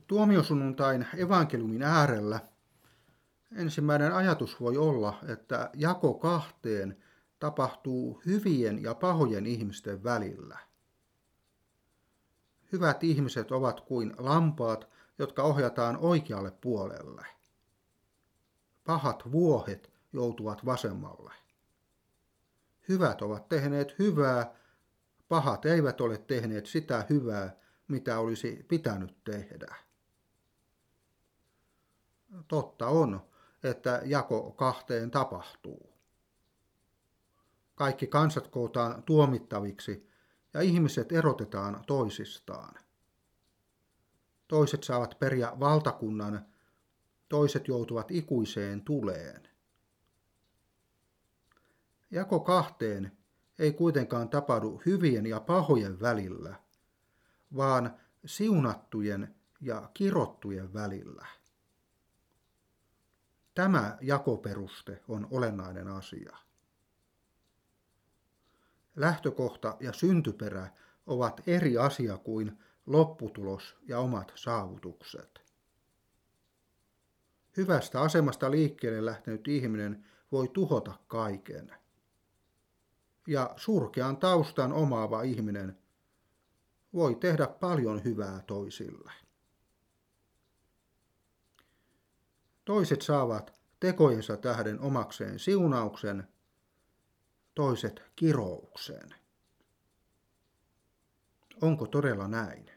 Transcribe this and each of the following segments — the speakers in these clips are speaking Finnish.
Tuomiosunnuntain evankeliumin äärellä ensimmäinen ajatus voi olla, että jako kahteen tapahtuu hyvien ja pahojen ihmisten välillä. Hyvät ihmiset ovat kuin lampaat, jotka ohjataan oikealle puolelle. Pahat vuohet joutuvat vasemmalle. Hyvät ovat tehneet hyvää, pahat eivät ole tehneet sitä hyvää, mitä olisi pitänyt tehdä. Totta on, että jako kahteen tapahtuu. Kaikki kansat kootaan tuomittaviksi ja ihmiset erotetaan toisistaan. Toiset saavat periä valtakunnan, toiset joutuvat ikuiseen tuleen. Jako kahteen ei kuitenkaan tapahdu hyvien ja pahojen välillä, vaan siunattujen ja kirottujen välillä. Tämä jakoperuste on olennainen asia. Lähtökohta ja syntyperä ovat eri asia kuin lopputulos ja omat saavutukset. Hyvästä asemasta liikkeelle lähtenyt ihminen voi tuhota kaiken. Ja surkean taustan omaava ihminen voi tehdä paljon hyvää toisille. Toiset saavat tekojensa tähden omakseen siunauksen, toiset kirouksen. Onko todella näin?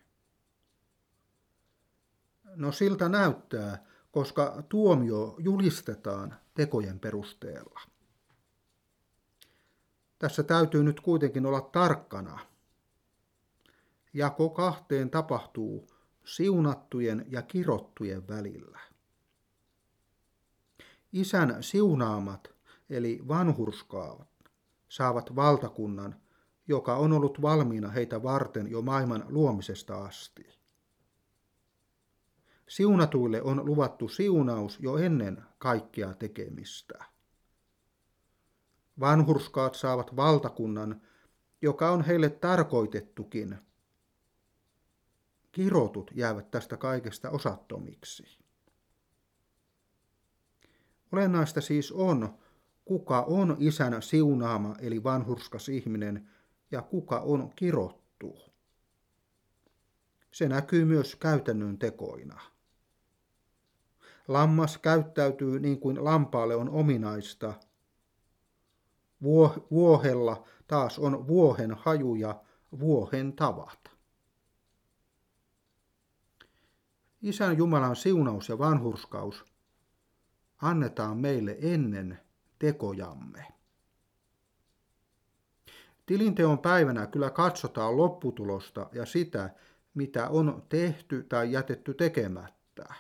No siltä näyttää, koska tuomio julistetaan tekojen perusteella. Tässä täytyy nyt kuitenkin olla tarkkana. Jako kahteen tapahtuu siunattujen ja kirottujen välillä. Isän siunaamat eli vanhurskaavat saavat valtakunnan, joka on ollut valmiina heitä varten jo maailman luomisesta asti. Siunatuille on luvattu siunaus jo ennen kaikkea tekemistä. Vanhurskaat saavat valtakunnan, joka on heille tarkoitettukin. Kirotut jäävät tästä kaikesta osattomiksi. Olennaista siis on, kuka on isän siunaama eli vanhurskas ihminen ja kuka on kirottu. Se näkyy myös käytännön tekoina. Lammas käyttäytyy niin kuin lampaalle on ominaista. Vuohella taas on vuohen haju ja vuohen tavat. Isän Jumalan siunaus ja vanhurskaus annetaan meille ennen tekojamme. Tilinteon päivänä kyllä katsotaan lopputulosta ja sitä, mitä on tehty tai jätetty tekemättä.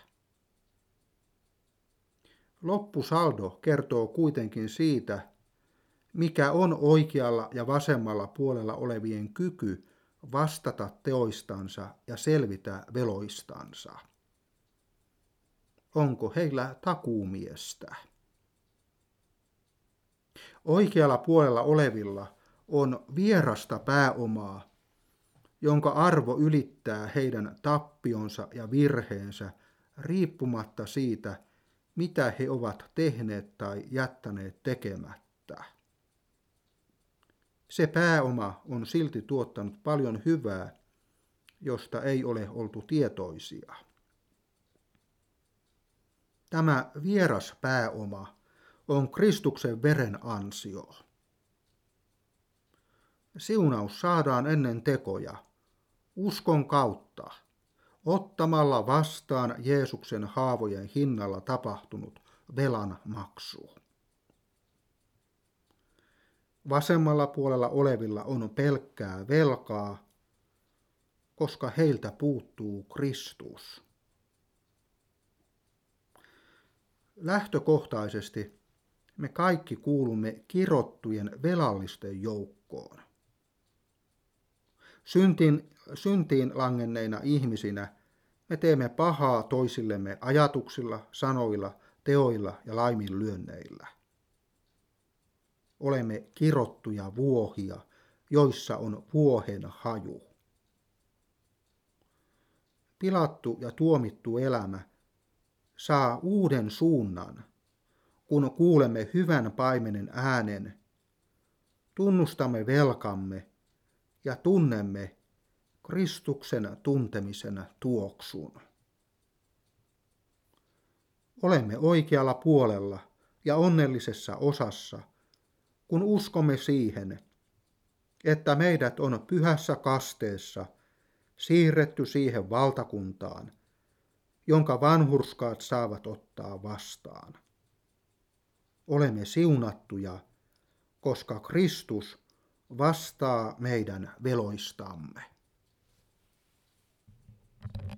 Loppusaldo kertoo kuitenkin siitä, mikä on oikealla ja vasemmalla puolella olevien kyky vastata teoistansa ja selvitä veloistansa. Onko heillä takuumiestä? Oikealla puolella olevilla on vierasta pääomaa, jonka arvo ylittää heidän tappionsa ja virheensä riippumatta siitä, mitä he ovat tehneet tai jättäneet tekemättä. Se pääoma on silti tuottanut paljon hyvää, josta ei ole oltu tietoisia. Tämä vieras pääoma on Kristuksen veren ansio. Siunaus saadaan ennen tekoja, uskon kautta, ottamalla vastaan Jeesuksen haavojen hinnalla tapahtunut velan maksu. Vasemmalla puolella olevilla on pelkkää velkaa, koska heiltä puuttuu Kristus. Lähtökohtaisesti me kaikki kuulumme kirottujen velallisten joukkoon. Syntiin langenneina ihmisinä me teemme pahaa toisillemme ajatuksilla, sanoilla, teoilla ja laiminlyönneillä. Olemme kirottuja vuohia, joissa on vuohen haju. pilattu ja tuomittu elämä saa uuden suunnan, kun kuulemme hyvän paimenen äänen, tunnustamme velkamme ja tunnemme Kristuksen tuntemisen tuoksun. Olemme oikealla puolella ja onnellisessa osassa, kun uskomme siihen, että meidät on pyhässä kasteessa siirretty siihen valtakuntaan, jonka vanhurskaat saavat ottaa vastaan. Olemme siunattuja, koska Kristus vastaa meidän veloistamme.